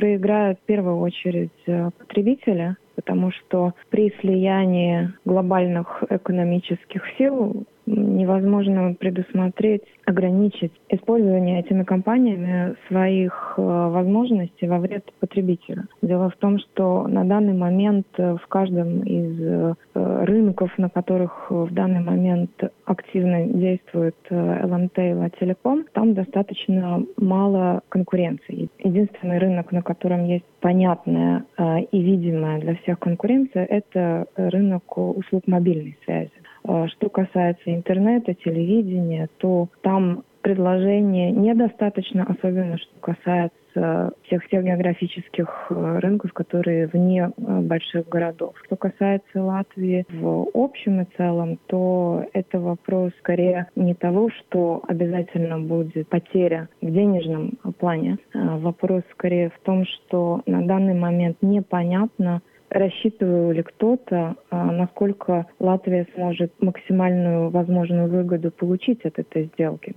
проиграют в первую очередь потребители, потому что при слиянии глобальных экономических сил невозможно предусмотреть, ограничить использование этими компаниями своих возможностей во вред потребителя. Дело в том, что на данный момент в каждом из рынков, на которых в данный момент активно действует ЛМТ и Лателеком, там достаточно мало конкуренции. Единственный рынок, на котором есть понятная и видимая для всех конкуренция, это рынок услуг мобильной связи. Что касается интернета, телевидения, то там предложения недостаточно, особенно что касается всех географических рынков, которые вне больших городов. Что касается Латвии в общем и целом, то это вопрос скорее не того, что обязательно будет потеря в денежном плане. Вопрос скорее в том, что на данный момент непонятно, рассчитывал ли кто-то, насколько Латвия сможет максимальную возможную выгоду получить от этой сделки.